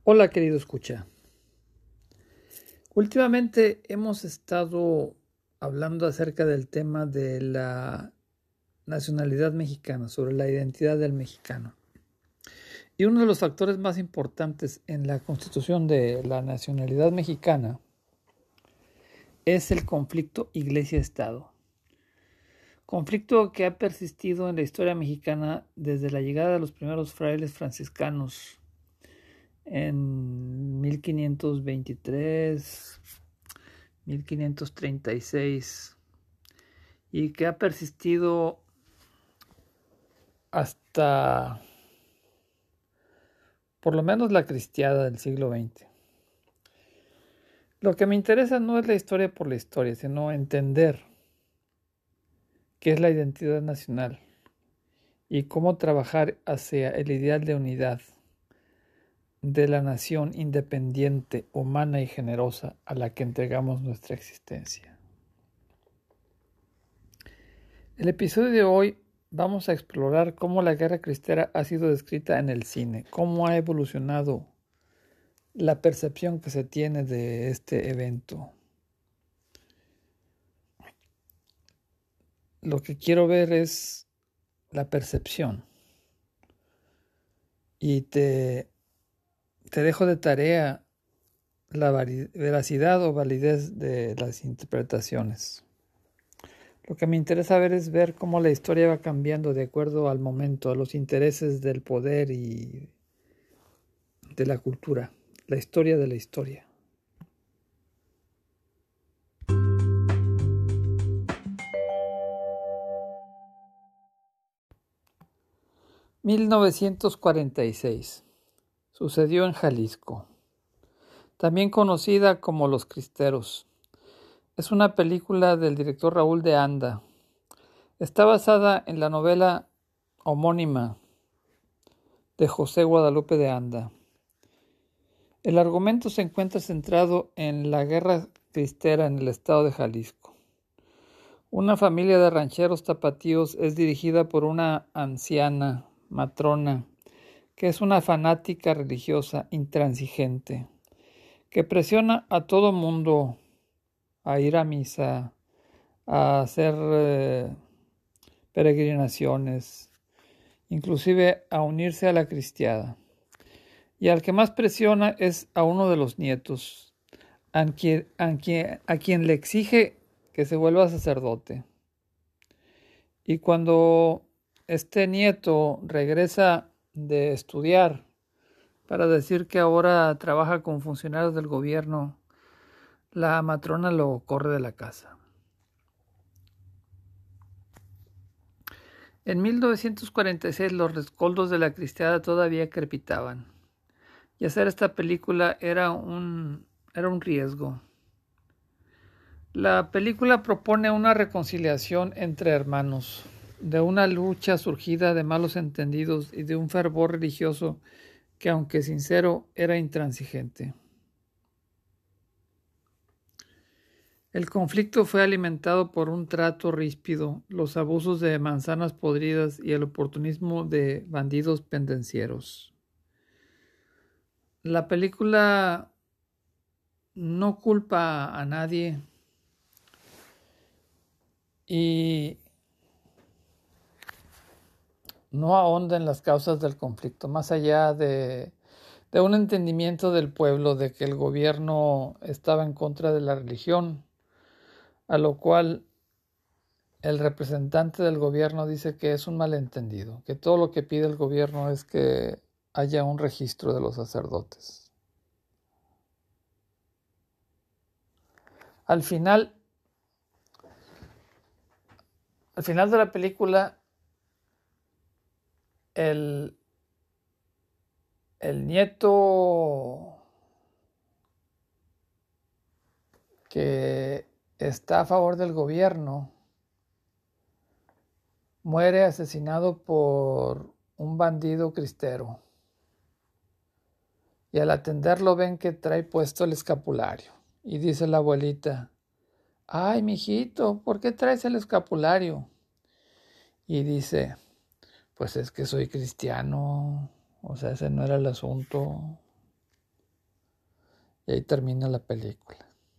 Hola, querido escucha. Últimamente hemos estado hablando acerca del tema de la nacionalidad mexicana, sobre la identidad del mexicano. Y uno de los factores más importantes en la constitución de la nacionalidad mexicana es el conflicto Iglesia-Estado. Conflicto que ha persistido en la historia mexicana desde la llegada de los primeros frailes franciscanos en 1523, 1536 y que ha persistido hasta por lo menos la cristiada del siglo XX. Lo que me interesa no es la historia por la historia, sino entender qué es la identidad nacional y cómo trabajar hacia el ideal de unidad de la nación independiente, humana y generosa a la que entregamos nuestra existencia. El episodio de hoy vamos a explorar cómo la guerra cristera ha sido descrita en el cine, cómo ha evolucionado la percepción que se tiene de este evento. Lo que quiero ver es la percepción y te dejo de tarea la veracidad o validez de las interpretaciones. Lo que me interesa ver es ver cómo la historia va cambiando de acuerdo al momento, a los intereses del poder y de la cultura, la historia de la historia. (1946) sucedió en Jalisco, también conocida como Los Cristeros. Es una película del director Raúl de Anda. Está basada en la novela homónima de José Guadalupe de Anda. El argumento se encuentra centrado en la guerra cristera en el estado de Jalisco. Una familia de rancheros tapatíos es dirigida por una anciana matrona que es una fanática religiosa intransigente, que presiona a todo mundo a ir a misa, a hacer peregrinaciones, inclusive a unirse a la cristiada. Y al que más presiona es a uno de los nietos, a quien le exige que se vuelva sacerdote. Y cuando este nieto regresa de estudiar para decir que ahora trabaja con funcionarios del gobierno, la matrona lo corre de la casa. En 1946 los rescoldos de la cristiada todavía crepitaban, y hacer esta película era un riesgo. La película propone una reconciliación entre hermanos, de una lucha surgida de malos entendidos y de un fervor religioso que, aunque sincero, era intransigente. El conflicto fue alimentado por un trato ríspido, los abusos de manzanas podridas y el oportunismo de bandidos pendencieros. La película no culpa a nadie y no ahonda en las causas del conflicto, más allá de un entendimiento del pueblo de que el gobierno estaba en contra de la religión, a lo cual el representante del gobierno dice que es un malentendido, que todo lo que pide el gobierno es que haya un registro de los sacerdotes. Al final de la película, el nieto que está a favor del gobierno muere asesinado por un bandido cristero. Y al atenderlo ven que trae puesto el escapulario. Y dice la abuelita: «Ay, mijito, ¿por qué traes el escapulario?». Y dice: «Pues es que soy cristiano, o sea, ese no era el asunto». Y ahí termina la película.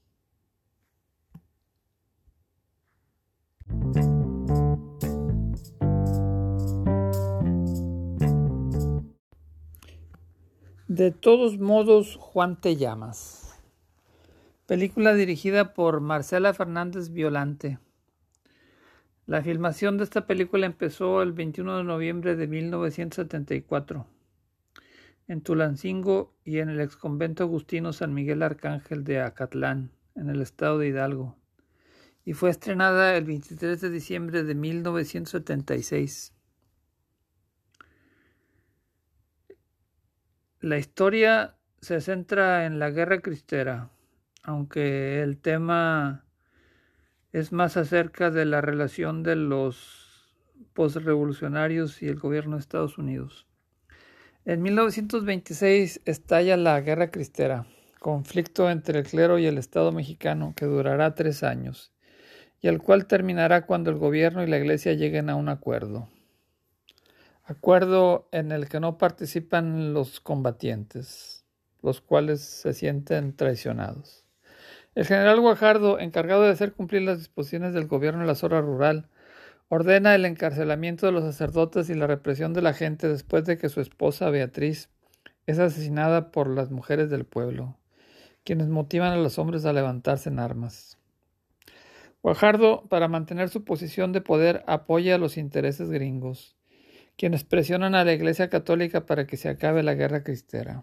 De todos modos, Juan te llamas. Película dirigida por Marcela Fernández Violante. La filmación de esta película empezó el 21 de noviembre de 1974 en Tulancingo y en el exconvento agustino San Miguel Arcángel de Acatlán, en el estado de Hidalgo, y fue estrenada el 23 de diciembre de 1976. La historia se centra en la Guerra Cristera, aunque el tema es más acerca de la relación de los postrevolucionarios y el gobierno de Estados Unidos. En 1926 estalla la Guerra Cristera, conflicto entre el clero y el Estado mexicano que durará 3 años, y el cual terminará cuando el gobierno y la Iglesia lleguen a un acuerdo en el que no participan los combatientes, los cuales se sienten traicionados. El general Guajardo, encargado de hacer cumplir las disposiciones del gobierno en la zona rural, ordena el encarcelamiento de los sacerdotes y la represión de la gente después de que su esposa Beatriz es asesinada por las mujeres del pueblo, quienes motivan a los hombres a levantarse en armas. Guajardo, para mantener su posición de poder, apoya a los intereses gringos, quienes presionan a la Iglesia Católica para que se acabe la Guerra Cristera.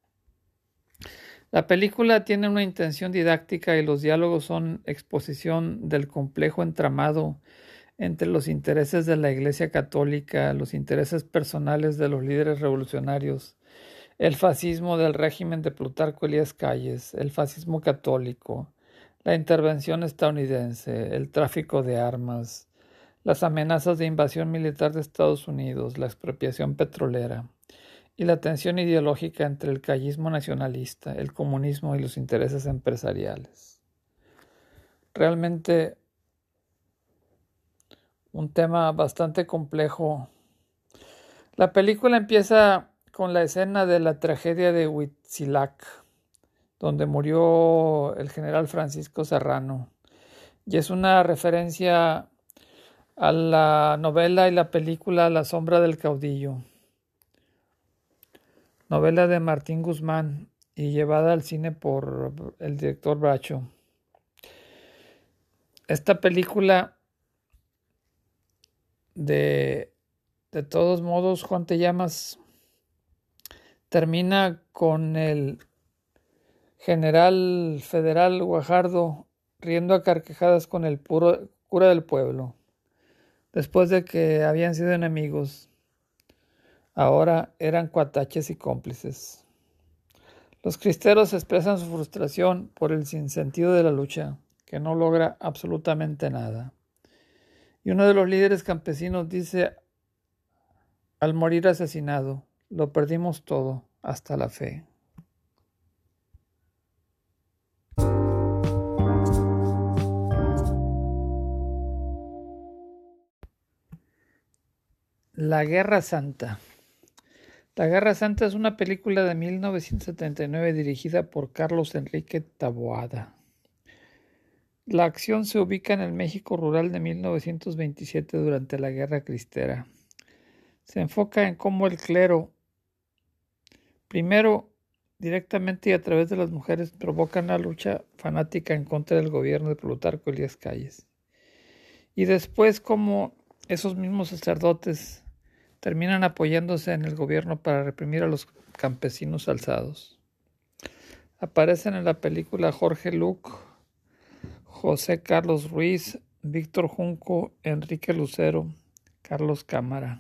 La película tiene una intención didáctica y los diálogos son exposición del complejo entramado entre los intereses de la Iglesia Católica, los intereses personales de los líderes revolucionarios, el fascismo del régimen de Plutarco Elías Calles, el fascismo católico, la intervención estadounidense, el tráfico de armas, las amenazas de invasión militar de Estados Unidos, la expropiación petrolera y la tensión ideológica entre el callismo nacionalista, el comunismo y los intereses empresariales. Realmente un tema bastante complejo. La película empieza con la escena de la tragedia de Huitzilac, donde murió el general Francisco Serrano, y es una referencia a la novela y la película La sombra del caudillo, novela de Martín Guzmán y llevada al cine por el director Bracho. Esta película, de todos modos, Juan te llamas, termina con el general federal Guajardo riendo a carcajadas con el cura del pueblo, después de que habían sido enemigos. Ahora eran cuataches y cómplices. Los cristeros expresan su frustración por el sinsentido de la lucha, que no logra absolutamente nada. Y uno de los líderes campesinos dice, al morir asesinado, lo perdimos todo, hasta la fe. La Guerra Santa. La Guerra Santa es una película de 1979 dirigida por Carlos Enrique Taboada. La acción se ubica en el México rural de 1927 durante la Guerra Cristera. Se enfoca en cómo el clero, primero directamente y a través de las mujeres, provocan la lucha fanática en contra del gobierno de Plutarco Elías Calles. Y después cómo esos mismos sacerdotes terminan apoyándose en el gobierno para reprimir a los campesinos alzados. Aparecen en la película Jorge Luc, José Carlos Ruiz, Víctor Junco, Enrique Lucero, Carlos Cámara.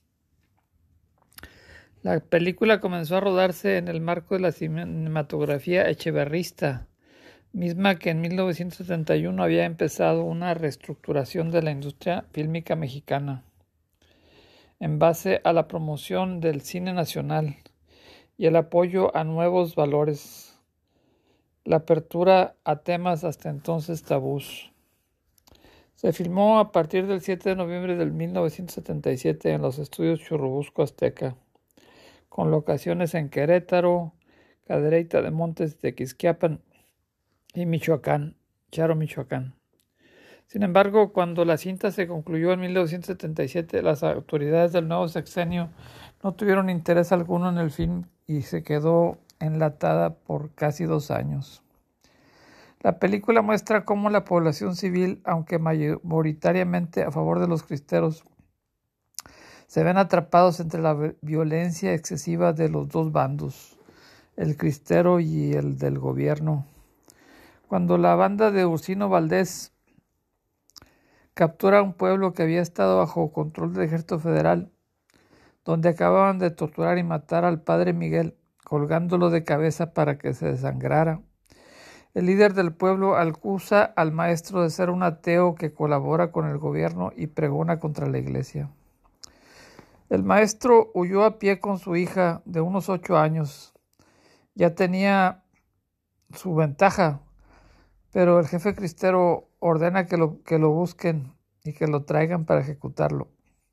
La película comenzó a rodarse en el marco de la cinematografía echeverrista, misma que en 1971 había empezado una reestructuración de la industria fílmica mexicana, en base a la promoción del cine nacional y el apoyo a nuevos valores, la apertura a temas hasta entonces tabús. Se filmó a partir del 7 de noviembre de 1977 en los estudios Churubusco Azteca, con locaciones en Querétaro, Cadereyta de Montes de Quisquiapan y Michoacán, Charo, Michoacán. Sin embargo, cuando la cinta se concluyó en 1977, las autoridades del nuevo sexenio no tuvieron interés alguno en el film y se quedó enlatada por casi 2 años. La película muestra cómo la población civil, aunque mayoritariamente a favor de los cristeros, se ven atrapados entre la violencia excesiva de los dos bandos, el cristero y el del gobierno. Cuando la banda de Ursino Valdés captura un pueblo que había estado bajo control del ejército federal, donde acababan de torturar y matar al padre Miguel, colgándolo de cabeza para que se desangrara. El líder del pueblo acusa al maestro de ser un ateo que colabora con el gobierno y pregona contra la iglesia. El maestro huyó a pie con su hija de unos 8 años. Ya tenía su ventaja, pero el jefe cristero ordena que lo busquen y que lo traigan para ejecutarlo.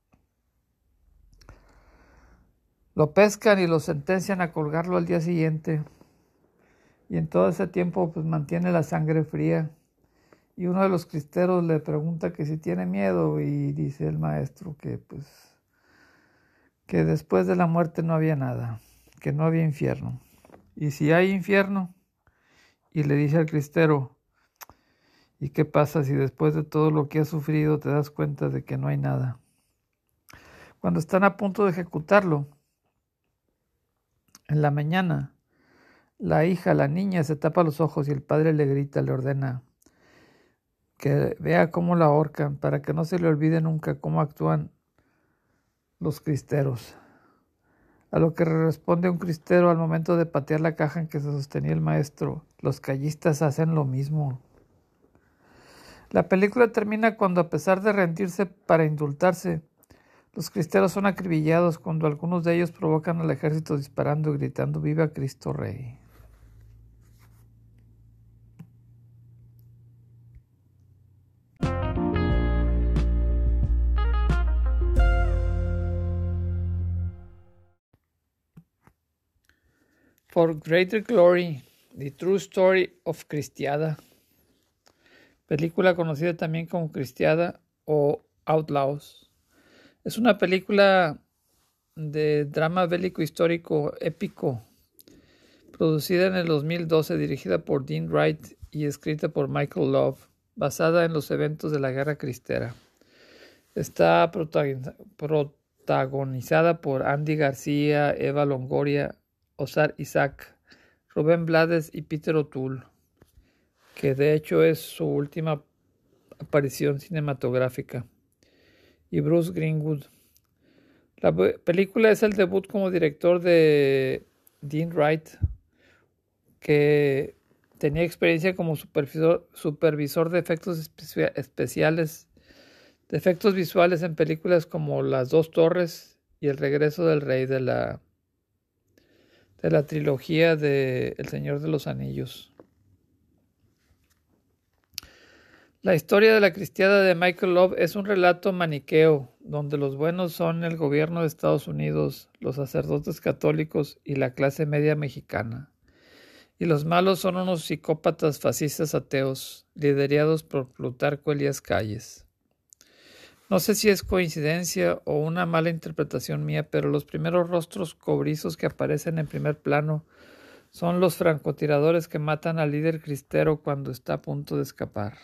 Lo pescan y lo sentencian a colgarlo al día siguiente. Y en todo ese tiempo pues mantiene la sangre fría. Y uno de los cristeros le pregunta que si tiene miedo y dice el maestro que después de la muerte no había nada, que no había infierno. Y si hay infierno, y le dice al cristero, ¿y qué pasa si después de todo lo que has sufrido te das cuenta de que no hay nada? Cuando están a punto de ejecutarlo, en la mañana, la niña, se tapa los ojos y el padre le grita, le ordena que vea cómo la ahorcan para que no se le olvide nunca cómo actúan los cristeros. A lo que responde un cristero al momento de patear la caja en que se sostenía el maestro, los callistas hacen lo mismo. La película termina cuando, a pesar de rendirse para indultarse, los cristeros son acribillados cuando algunos de ellos provocan al ejército disparando y gritando «¡Viva Cristo Rey!». For Greater Glory, The True Story of Cristiada. Película conocida también como Cristiada o Outlaws. Es una película de drama bélico histórico épico, producida en el 2012, dirigida por Dean Wright y escrita por Michael Love, basada en los eventos de la Guerra Cristera. Está protagonizada por Andy García, Eva Longoria, Ozar Isaac, Rubén Blades y Peter O'Toole, que de hecho es su última aparición cinematográfica, y Bruce Greenwood. La película es el debut como director de Dean Wright, que tenía experiencia como supervisor de efectos especiales, de efectos visuales en películas como Las Dos Torres y El Regreso del Rey, de la trilogía de El Señor de los Anillos. La historia de la Cristiada de Michael Love es un relato maniqueo, donde los buenos son el gobierno de Estados Unidos, los sacerdotes católicos y la clase media mexicana, y los malos son unos psicópatas fascistas ateos, liderados por Plutarco Elías Calles. No sé si es coincidencia o una mala interpretación mía, pero los primeros rostros cobrizos que aparecen en primer plano son los francotiradores que matan al líder cristero cuando está a punto de escapar.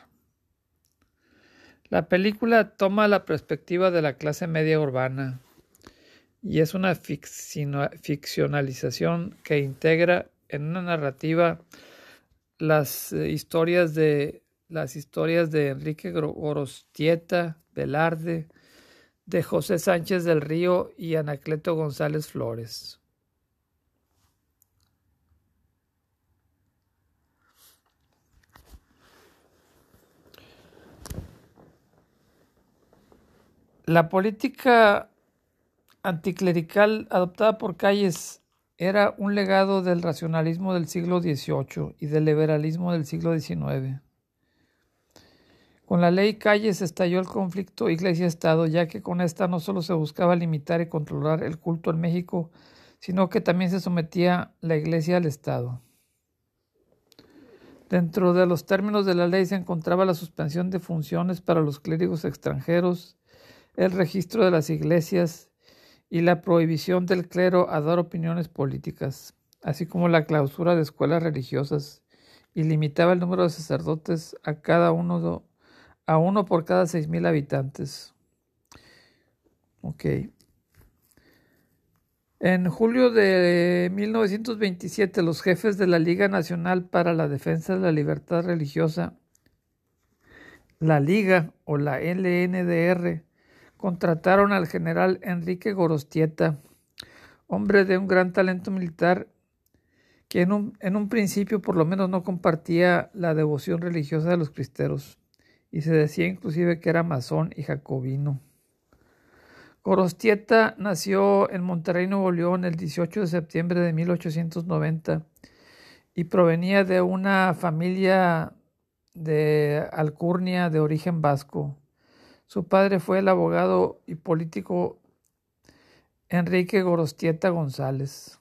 La película toma la perspectiva de la clase media urbana y es una ficcionalización que integra en una narrativa las historias de Enrique Gorostieta, Velarde, de José Sánchez del Río y Anacleto González Flores. La política anticlerical adoptada por Calles era un legado del racionalismo del siglo XVIII y del liberalismo del siglo XIX. Con la ley Calles estalló el conflicto Iglesia-Estado, ya que con esta no solo se buscaba limitar y controlar el culto en México, sino que también se sometía la Iglesia al Estado. Dentro de los términos de la ley se encontraba la suspensión de funciones para los clérigos extranjeros, el registro de las iglesias y la prohibición del clero a dar opiniones políticas, así como la clausura de escuelas religiosas, y limitaba el número de sacerdotes a uno por cada 6,000 habitantes. En julio de 1927, los jefes de la Liga Nacional para la Defensa de la Libertad Religiosa, la Liga o la LNDR, contrataron al general Enrique Gorostieta, hombre de un gran talento militar, que en un principio por lo menos no compartía la devoción religiosa de los cristeros, y se decía inclusive que era masón y jacobino. Gorostieta nació en Monterrey, Nuevo León, el 18 de septiembre de 1890 y provenía de una familia de alcurnia de origen vasco. Su padre fue el abogado y político Enrique Gorostieta González.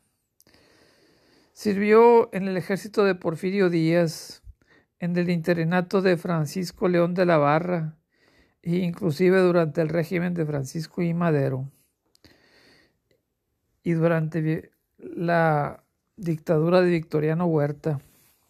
Sirvió en el ejército de Porfirio Díaz, en el interinato de Francisco León de la Barra e inclusive durante el régimen de Francisco I. Madero y durante la dictadura de Victoriano Huerta.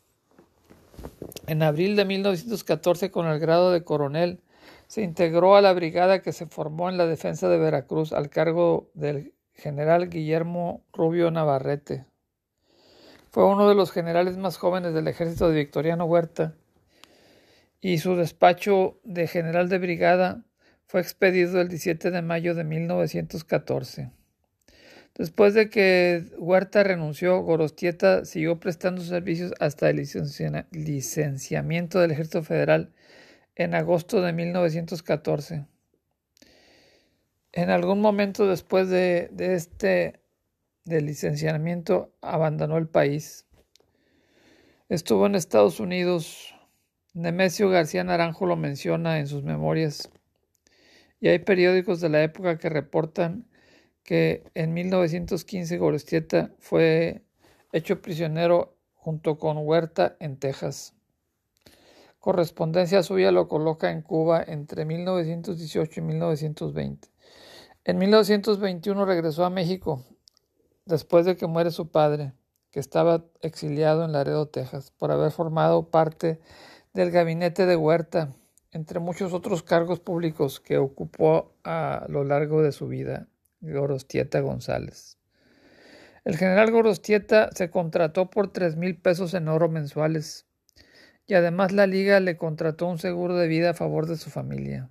En abril de 1914, con el grado de coronel, se integró a la brigada que se formó en la defensa de Veracruz al cargo del general Guillermo Rubio Navarrete. Fue uno de los generales más jóvenes del ejército de Victoriano Huerta y su despacho de general de brigada fue expedido el 17 de mayo de 1914. Después de que Huerta renunció, Gorostieta siguió prestando servicios hasta el licenciamiento del Ejército Federal en agosto de 1914. En algún momento después del licenciamiento abandonó el país. Estuvo en Estados Unidos. Nemesio García Naranjo lo menciona en sus memorias. Y hay periódicos de la época que reportan que en 1915 Gorostieta fue hecho prisionero junto con Huerta en Texas. Correspondencia suya lo coloca en Cuba entre 1918 y 1920. En 1921 regresó a México, después de que muere su padre, que estaba exiliado en Laredo, Texas, por haber formado parte del gabinete de Huerta, entre muchos otros cargos públicos que ocupó a lo largo de su vida Gorostieta González. El general Gorostieta se contrató por 3,000 pesos en oro mensuales y además la Liga le contrató un seguro de vida a favor de su familia.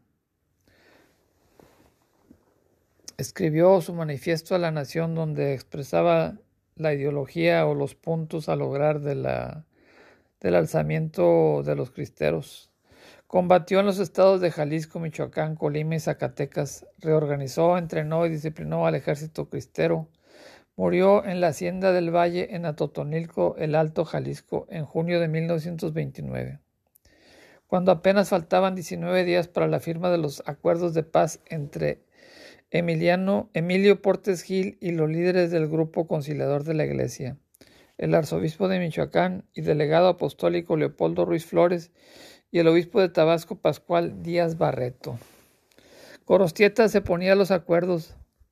Escribió su manifiesto a la nación donde expresaba la ideología o los puntos a lograr del alzamiento de los cristeros. Combatió en los estados de Jalisco, Michoacán, Colima y Zacatecas. Reorganizó, entrenó y disciplinó al ejército cristero. Murió en la hacienda del Valle en Atotonilco, el Alto Jalisco, en junio de 1929. Cuando apenas faltaban 19 días para la firma de los acuerdos de paz entre Emilio Portes Gil y los líderes del grupo conciliador de la Iglesia, el arzobispo de Michoacán y delegado apostólico Leopoldo Ruiz Flores y el obispo de Tabasco Pascual Díaz Barreto. Gorostieta se ponía a los acuerdos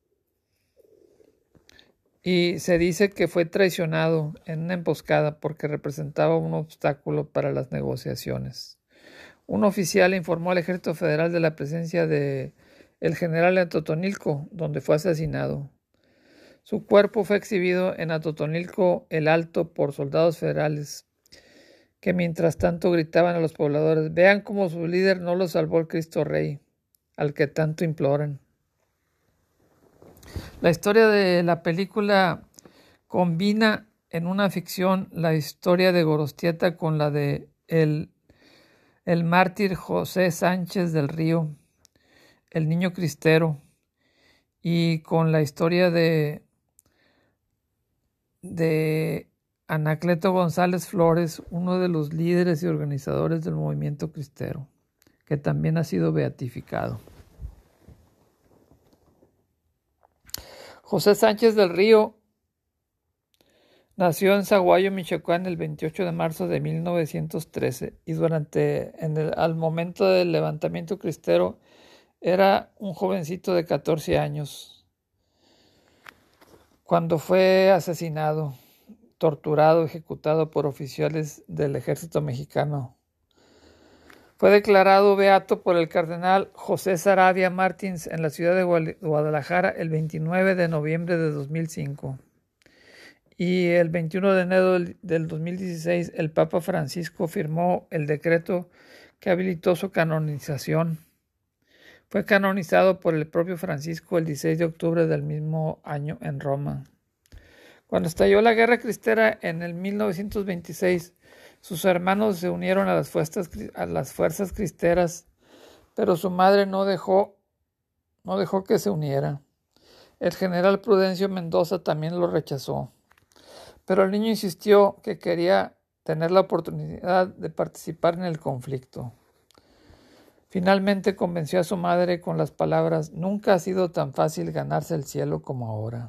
y se dice que fue traicionado en una emboscada porque representaba un obstáculo para las negociaciones. Un oficial informó al Ejército Federal de la presencia de el general en Atotonilco, donde fue asesinado. Su cuerpo fue exhibido en Atotonilco el Alto por soldados federales, que mientras tanto gritaban a los pobladores: vean cómo su líder no lo salvó el Cristo Rey, al que tanto imploran. La historia de la película combina en una ficción la historia de Gorostieta con la de el mártir José Sánchez del Río, el niño cristero, y con la historia de Anacleto González Flores, uno de los líderes y organizadores del movimiento cristero, que también ha sido beatificado. José Sánchez del Río Nació en Sahuayo, Michoacán, el 28 de marzo de 1913 y al momento del levantamiento cristero era un jovencito de 14 años cuando fue asesinado, torturado, ejecutado por oficiales del ejército mexicano. Fue declarado beato por el cardenal José Saravia Martins en la ciudad de Guadalajara el 29 de noviembre de 2005. Y el 21 de enero del 2016 el Papa Francisco firmó el decreto que habilitó su canonización. Fue canonizado por el propio Francisco el 16 de octubre del mismo año en Roma. Cuando estalló la Guerra Cristera en el 1926, sus hermanos se unieron a las fuerzas cristeras, pero su madre no dejó que se uniera. El general Prudencio Mendoza también lo rechazó, pero el niño insistió que quería tener la oportunidad de participar en el conflicto. Finalmente convenció a su madre con las palabras: «Nunca ha sido tan fácil ganarse el cielo como ahora».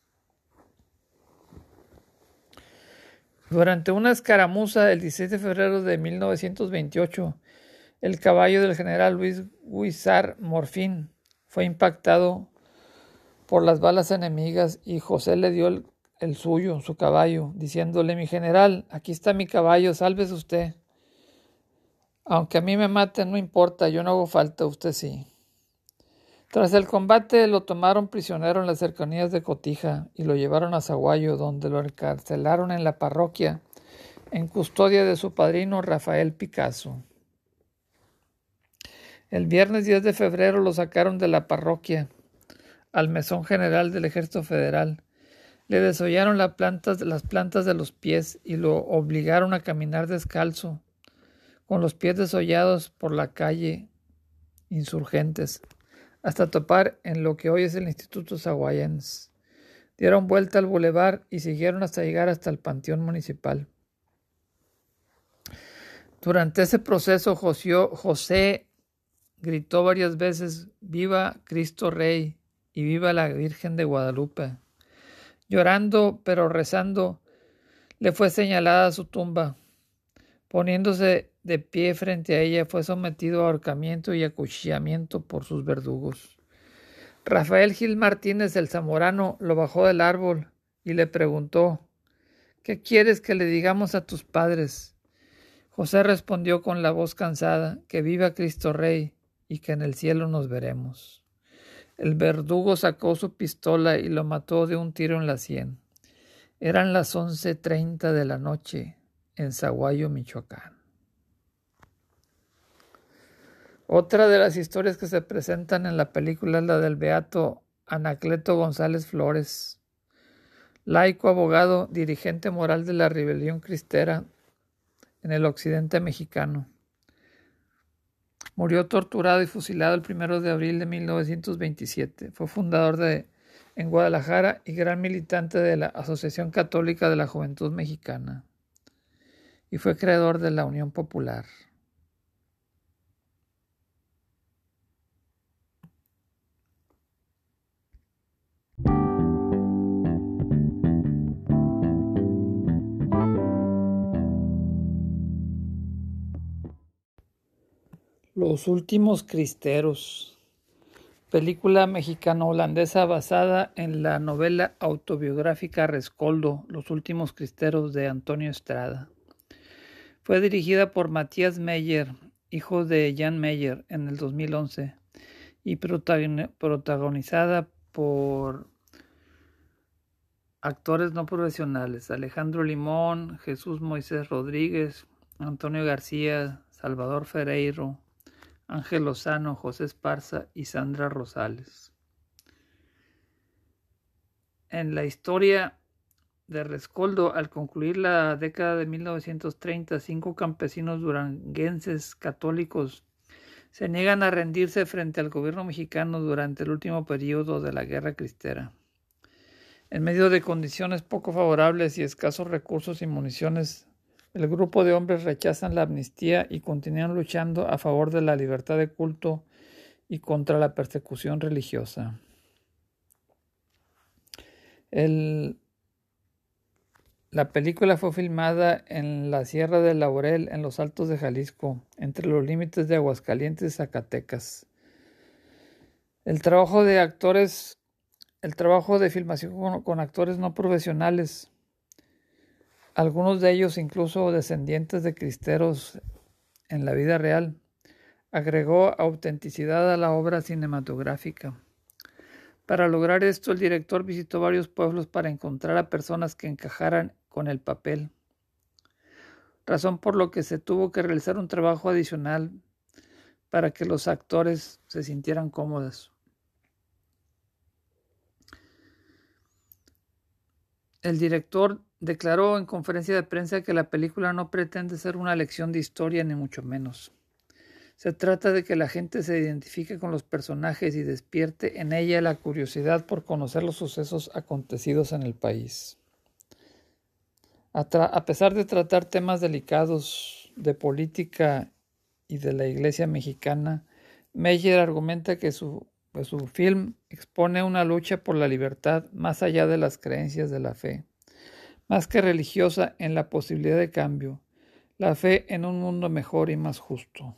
Durante una escaramuza el 16 de febrero de 1928, el caballo del general Luis Guízar Morfín fue impactado por las balas enemigas y José le dio el suyo, su caballo, diciéndole: «Mi general, aquí está mi caballo, sálvese usted. Aunque a mí me maten, no importa, yo no hago falta, usted sí». Tras el combate lo tomaron prisionero en las cercanías de Cotija y lo llevaron a Sahuayo, donde lo encarcelaron en la parroquia, en custodia de su padrino Rafael Picasso. El viernes 10 de febrero lo sacaron de la parroquia al mesón general del Ejército Federal. Le desollaron las plantas de los pies y lo obligaron a caminar descalzo, con los pies desollados por la calle Insurgentes, hasta topar en lo que hoy es el Instituto Sahuayense. Dieron vuelta al bulevar y siguieron hasta llegar hasta el Panteón Municipal. Durante ese proceso, José gritó varias veces: «¡Viva Cristo Rey!» y «¡Viva la Virgen de Guadalupe!». Llorando, pero rezando, le fue señalada su tumba. Poniéndose de pie frente a ella, fue sometido a ahorcamiento y acuchillamiento por sus verdugos. Rafael Gil Martínez, el zamorano, lo bajó del árbol y le preguntó: «¿Qué quieres que le digamos a tus padres?». José respondió con la voz cansada: «Que viva Cristo Rey y que en el cielo nos veremos». El verdugo sacó su pistola y lo mató de un tiro en la sien. Eran las 11:30 de la noche en Sahuayo, Michoacán. Otra de las historias que se presentan en la película es la del beato Anacleto González Flores, laico, abogado, dirigente moral de la rebelión cristera en el occidente mexicano. Murió torturado y fusilado el 1 de abril de 1927. Fue fundador en Guadalajara y gran militante de la Asociación Católica de la Juventud Mexicana. Y fue creador de la Unión Popular. Los últimos cristeros. Película mexicano-holandesa basada en la novela autobiográfica Rescoldo, Los últimos cristeros, de Antonio Estrada. Fue dirigida por Matías Meyer, hijo de Jan Meyer, en el 2011 y protagonizada por actores no profesionales: Alejandro Limón, Jesús Moisés Rodríguez, Antonio García, Salvador Ferreiro, Ángel Lozano, José Esparza y Sandra Rosales. En la historia de Rescoldo, al concluir la década de 1930, 5 campesinos duranguenses católicos se niegan a rendirse frente al gobierno mexicano durante el último periodo de la Guerra Cristera. En medio de condiciones poco favorables y escasos recursos y municiones, el grupo de hombres rechazan la amnistía y continúan luchando a favor de la libertad de culto y contra la persecución religiosa. La película fue filmada en la Sierra de Laurel, en los Altos de Jalisco, entre los límites de Aguascalientes y Zacatecas. El trabajo de filmación con actores no profesionales, algunos de ellos incluso descendientes de cristeros en la vida real, agregó autenticidad a la obra cinematográfica. Para lograr esto, el director visitó varios pueblos para encontrar a personas que encajaran con el papel, razón por lo que se tuvo que realizar un trabajo adicional para que los actores se sintieran cómodos. El director declaró en conferencia de prensa que la película no pretende ser una lección de historia ni mucho menos. Se trata de que la gente se identifique con los personajes y despierte en ella la curiosidad por conocer los sucesos acontecidos en el país. A pesar de tratar temas delicados de política y de la Iglesia mexicana, Meyer argumenta que su film expone una lucha por la libertad más allá de las creencias de la fe, más que religiosa, en la posibilidad de cambio, la fe en un mundo mejor y más justo.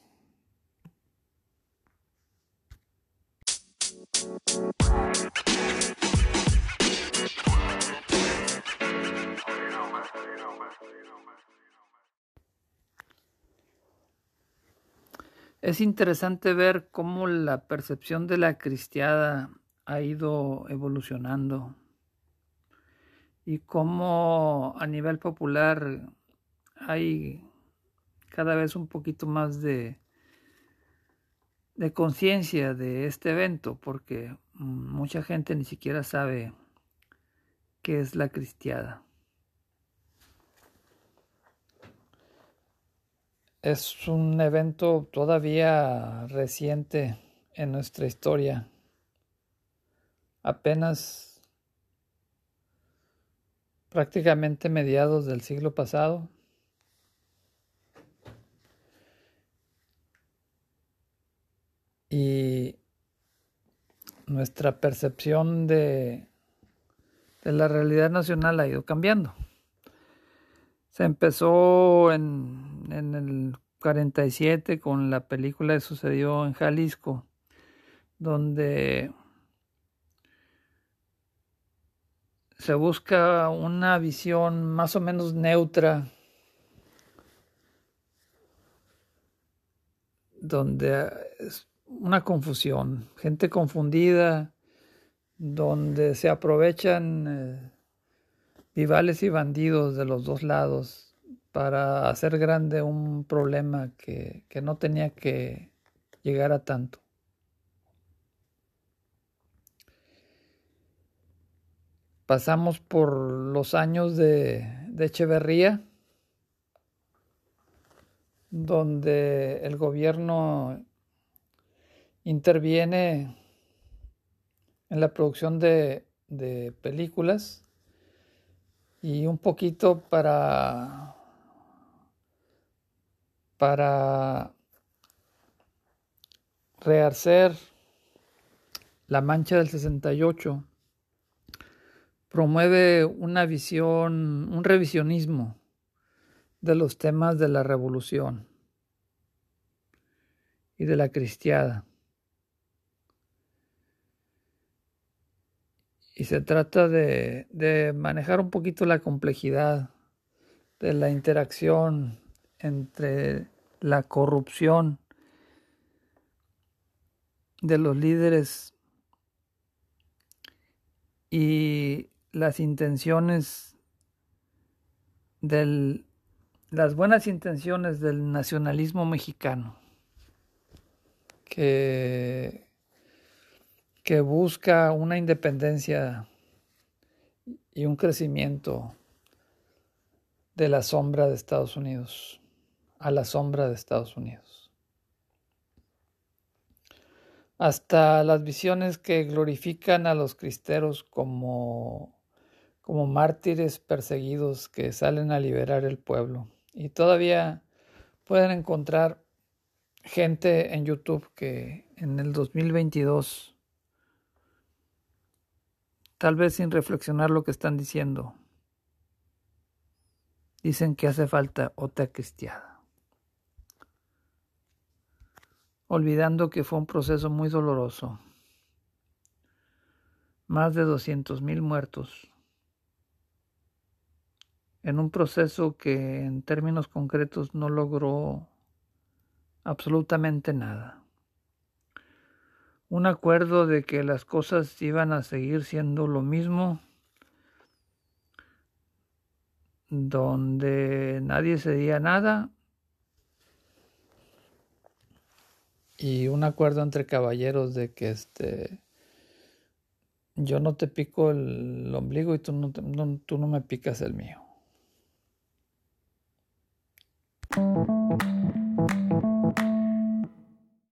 Es interesante ver cómo la percepción de la cristiada ha ido evolucionando y cómo a nivel popular hay cada vez un poquito más de conciencia de este evento, porque mucha gente ni siquiera sabe qué es la cristiada. Es un evento todavía reciente en nuestra historia. Apenas prácticamente mediados del siglo pasado. Y nuestra percepción de la realidad nacional ha ido cambiando. Se empezó en el 47 con la película que sucedió en Jalisco, donde se busca una visión más o menos neutra, donde es una confusión, gente confundida, donde se aprovechan vivales y bandidos de los dos lados para hacer grande un problema que no tenía que llegar a tanto. Pasamos por los años de Echeverría, donde el gobierno interviene en la producción de películas y un poquito para rehacer La Mancha del 68, promueve una visión, un revisionismo de los temas de la revolución y de la cristiada. Y se trata de manejar un poquito la complejidad de la interacción entre la corrupción de los líderes y las intenciones las buenas intenciones del nacionalismo mexicano que busca una independencia y un crecimiento de la sombra de Estados Unidos, a la sombra de Estados Unidos. Hasta las visiones que glorifican a los cristeros como mártires perseguidos que salen a liberar el pueblo. Y todavía pueden encontrar gente en YouTube que en el 2022, tal vez sin reflexionar lo que están diciendo, dicen que hace falta otra cristiada, olvidando que fue un proceso muy doloroso. Más de 200,000 muertos, en un proceso que en términos concretos no logró absolutamente nada. Un acuerdo de que las cosas iban a seguir siendo lo mismo, donde nadie cedía nada, y un acuerdo entre caballeros de que yo no te pico el ombligo y tú no me picas el mío.